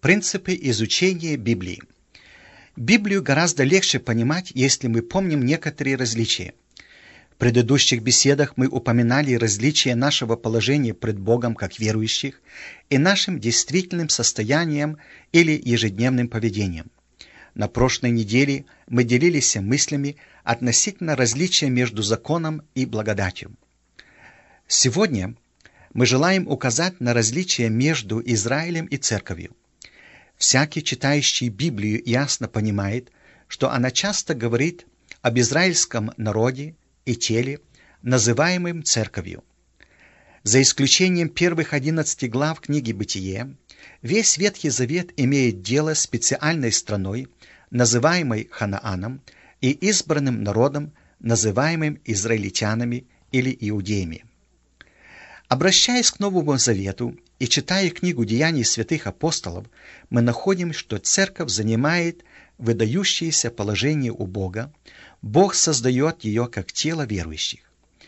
Принципы изучения Библии. Библию гораздо легче понимать, если мы помним некоторые различия. В предыдущих беседах мы упоминали различия нашего положения пред Богом как верующих и нашим действительным состоянием или ежедневным поведением. На прошлой неделе мы делились мыслями относительно различия между законом и благодатью. Сегодня мы желаем указать на различия между Израилем и Церковью. Всякий, читающий Библию, ясно понимает, что она часто говорит об израильском народе и теле, называемым Церковью. За исключением первых 11 глав книги «Бытие», весь Ветхий Завет имеет дело с специальной страной, называемой Ханааном, и избранным народом, называемым израильтянами или иудеями. Обращаясь к Новому Завету и читая книгу «Деяний святых апостолов», мы находим, что Церковь занимает выдающееся положение у Бога. Бог создает ее как тело верующих.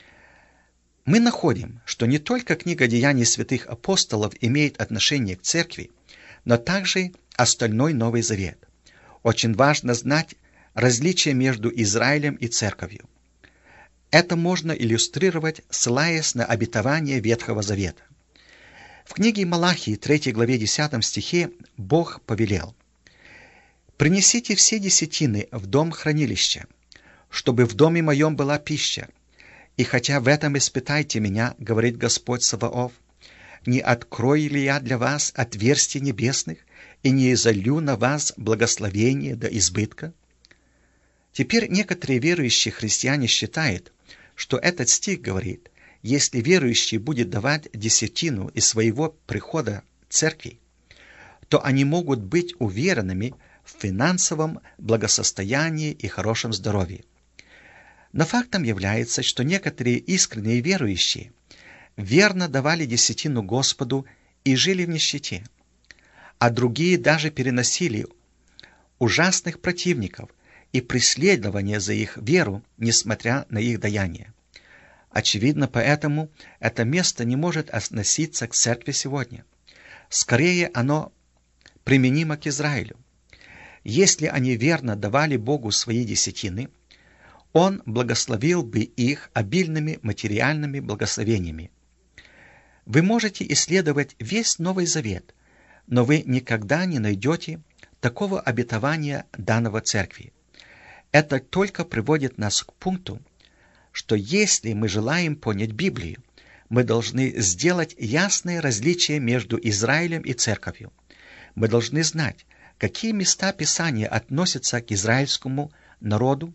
Мы находим, что не только книга «Деяний святых апостолов» имеет отношение к Церкви, но также остальной Новый Завет. Очень важно знать различия между Израилем и Церковью. Это можно иллюстрировать, ссылаясь на обетование Ветхого Завета. В книге Малахии, 3 главе 10 стихе, Бог повелел: «Принесите все десятины в дом хранилища, чтобы в доме моем была пища. И хотя в этом испытайте меня, говорит Господь Саваоф, не открою ли я для вас отверстий небесных и не изолью на вас благословение до избытка?» Теперь некоторые верующие христиане считают, что этот стих говорит: если верующий будет давать десятину из своего прихода церкви, то они могут быть уверенными в финансовом благосостоянии и хорошем здоровье. Но фактом является, что некоторые искренние верующие верно давали десятину Господу и жили в нищете, а другие даже переносили ужасных противников и преследования за их веру, несмотря на их даяние. Очевидно, поэтому это место не может относиться к церкви сегодня. Скорее, оно применимо к Израилю. Если они верно давали Богу свои десятины, Он благословил бы их обильными материальными благословениями. Вы можете исследовать весь Новый Завет, но вы никогда не найдете такого обетования данного церкви. Это только приводит нас к пункту, что если мы желаем понять Библию, мы должны сделать ясное различие между Израилем и Церковью. Мы должны знать, какие места Писания относятся к израильскому народу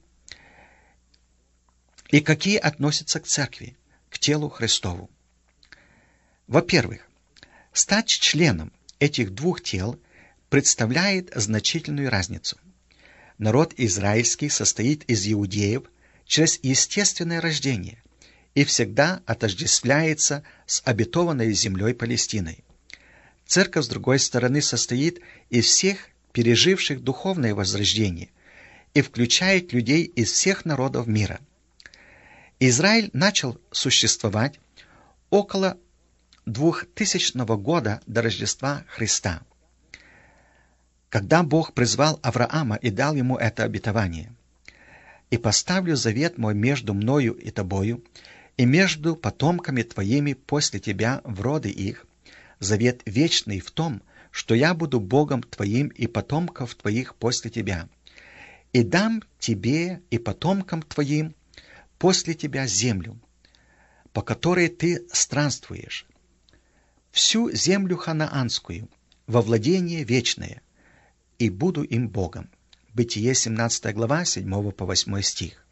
и какие относятся к Церкви, к телу Христову. Во-первых, стать членом этих двух тел представляет значительную разницу. Народ израильский состоит из иудеев через естественное рождение и всегда отождествляется с обетованной землей Палестиной. Церковь, с другой стороны, состоит из всех переживших духовное возрождение и включает людей из всех народов мира. Израиль начал существовать около 2000 года до Рождества Христа, когда Бог призвал Авраама и дал ему это обетование: «И поставлю завет мой между мною и тобою, и между потомками твоими после тебя в роды их, завет вечный в том, что я буду Богом твоим и потомков твоих после тебя, и дам тебе и потомкам твоим после тебя землю, по которой ты странствуешь, всю землю ханаанскую, во владение вечное, и буду им Богом». Бытие, 17 глава, 7 по 8 стих.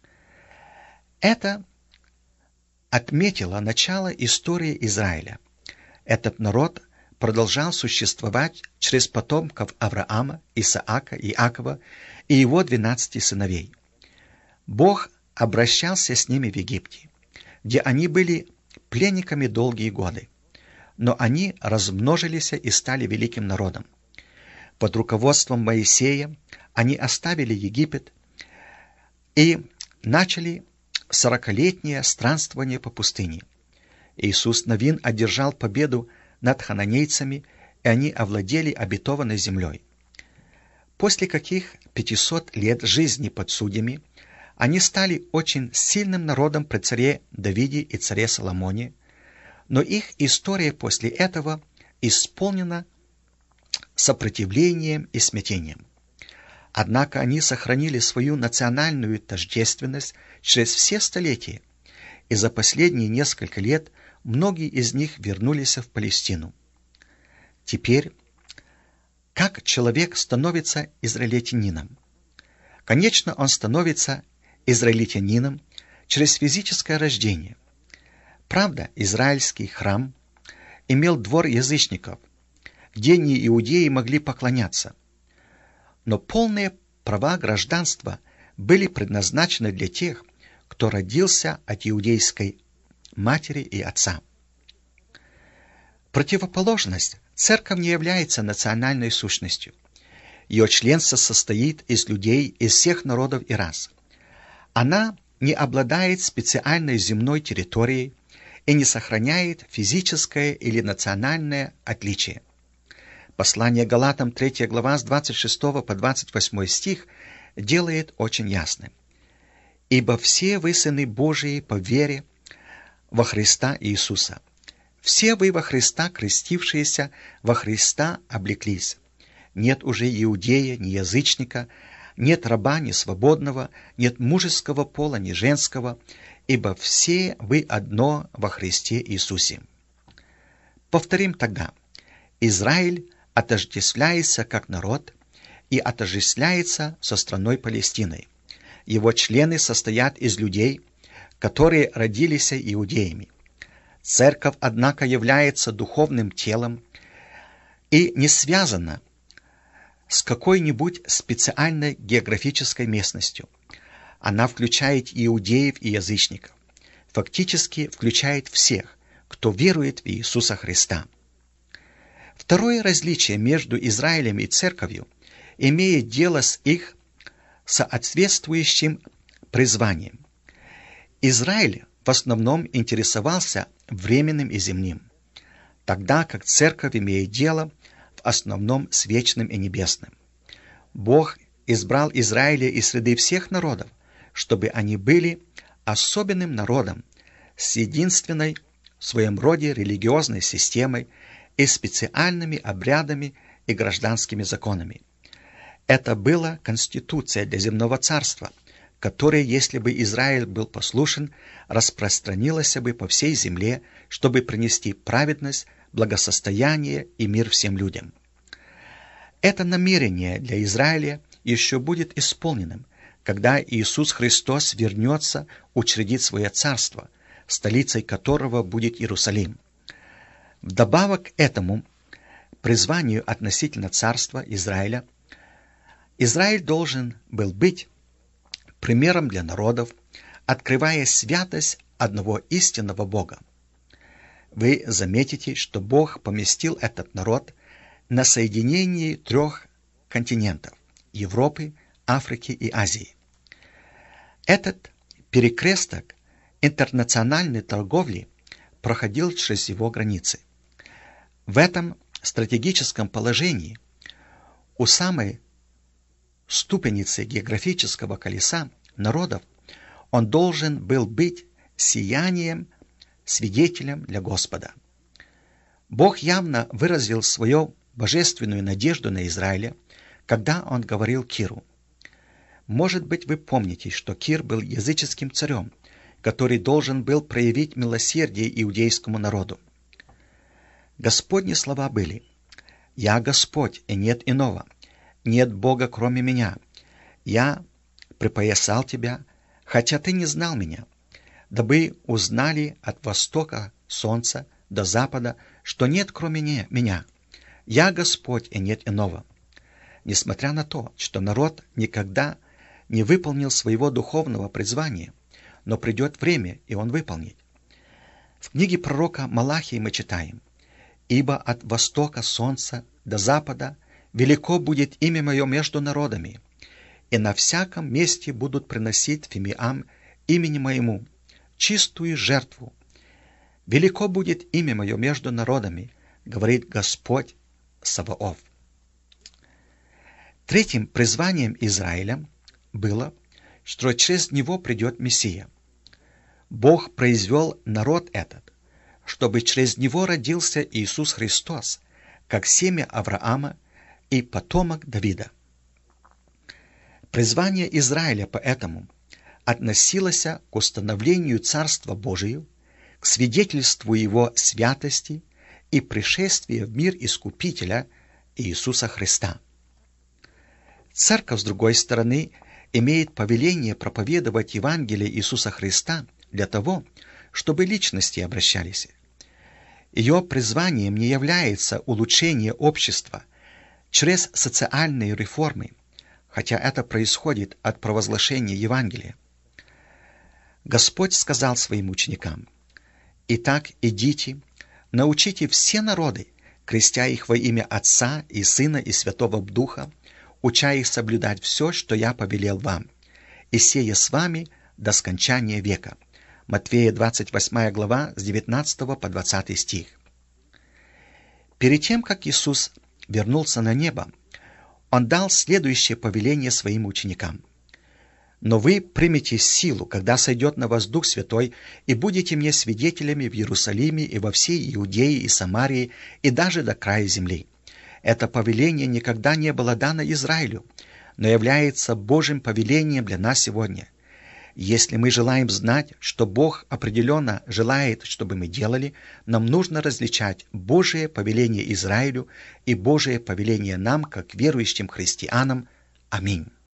Это отметило начало истории Израиля. Этот народ продолжал существовать через потомков Авраама, Исаака, Иакова и его 12 сыновей. Бог обращался с ними в Египте, где они были пленниками долгие годы, но они размножились и стали великим народом. Под руководством Моисея они оставили Египет и начали 40-летнее странствование по пустыне. Иисус Навин одержал победу над хананейцами и они овладели обетованной землей. После каких 500 лет жизни под судьями они стали очень сильным народом при царе Давиде и царе Соломоне, но их история после этого исполнена сопротивлением и смятением. Однако они сохранили свою национальную тождественность через все столетия, и за последние несколько лет многие из них вернулись в Палестину. Теперь, как человек становится израильтянином? Конечно, он становится израильтянином через физическое рождение. Правда, израильский храм имел двор язычников, где не иудеи могли поклоняться. Но полные права гражданства были предназначены для тех, кто родился от иудейской матери и отца. Противоположность – церковь не является национальной сущностью. Ее членство состоит из людей из всех народов и рас. Она не обладает специальной земной территорией и не сохраняет физическое или национальное отличие. Послание Галатам 3 глава с 26 по 28 стих делает очень ясным. «Ибо все вы сыны Божии по вере во Христа Иисуса. Все вы во Христа, крестившиеся, во Христа облеклись. Нет уже иудея, ни язычника, нет раба, ни свободного, нет мужеского пола, ни женского, ибо все вы одно во Христе Иисусе». Повторим тогда. Израиль отождествляется как народ и отождествляется со страной Палестиной. Его члены состоят из людей, которые родились иудеями. Церковь, однако, является духовным телом и не связана с какой-нибудь специальной географической местностью. Она включает иудеев и язычников, фактически включает всех, кто верует в Иисуса Христа. Второе различие между Израилем и Церковью имеет дело с их соответствующим призванием. Израиль в основном интересовался временным и земным, тогда как Церковь имеет дело в основном с вечным и небесным. Бог избрал Израиля из среды всех народов, чтобы они были особенным народом с единственной в своем роде религиозной системой и специальными обрядами и гражданскими законами. Это была конституция для земного царства, которая, если бы Израиль был послушен, распространилась бы по всей земле, чтобы принести праведность, благосостояние и мир всем людям. Это намерение для Израиля еще будет исполненным, когда Иисус Христос вернется учредить свое царство, столицей которого будет Иерусалим. Вдобавок к этому призванию относительно царства Израиля, Израиль должен был быть примером для народов, открывая святость одного истинного Бога. Вы заметите, что Бог поместил этот народ на соединении 3 континентов – Европы, Африки и Азии. Этот перекресток интернациональной торговли проходил через его границы. В этом стратегическом положении у самой ступеницы географического колеса народов он должен был быть сиянием, свидетелем для Господа. Бог явно выразил свою божественную надежду на Израиля, когда он говорил Киру. Может быть, вы помните, что Кир был языческим царем, который должен был проявить милосердие иудейскому народу. Господни слова были: «Я Господь, и нет иного, нет Бога, кроме меня. Я припоясал тебя, хотя ты не знал меня, дабы узнали от востока солнца до запада, что нет кроме меня. Я Господь, и нет иного». Несмотря на то, что народ никогда не выполнил своего духовного призвания, но придет время, и он выполнит. В книге пророка Малахии мы читаем: «Ибо от востока солнца до запада велико будет имя мое между народами, и на всяком месте будут приносить фимиам имени моему чистую жертву. Велико будет имя мое между народами, говорит Господь Саваоф. Третьим призванием Израиля было, что через него придет Мессия. Бог произвел народ этот, чтобы через него родился Иисус Христос, как семя Авраама и потомок Давида. Призвание Израиля поэтому относилось к установлению Царства Божию, к свидетельству Его святости и пришествию в мир Искупителя Иисуса Христа. Церковь, с другой стороны, имеет повеление проповедовать Евангелие Иисуса Христа для того, чтобы личности обращались. Ее призванием не является улучшение общества через социальные реформы, хотя это происходит от провозглашения Евангелия. Господь сказал своим ученикам: «Итак, идите, научите все народы, крестя их во имя Отца и Сына и Святого Духа, уча их соблюдать все, что я повелел вам, и сея с вами до скончания века». Матфея 28 глава с 19 по 20 стих. Перед тем, как Иисус вернулся на небо, Он дал следующее повеление своим ученикам: «Но вы примете силу, когда сойдет на вас Дух Святой, и будете мне свидетелями в Иерусалиме и во всей Иудее и Самарии, и даже до края земли». Это повеление никогда не было дано Израилю, но является Божьим повелением для нас сегодня. Если мы желаем знать, что Бог определенно желает, чтобы мы делали, нам нужно различать Божие повеление Израилю и Божие повеление нам, как верующим христианам. Аминь.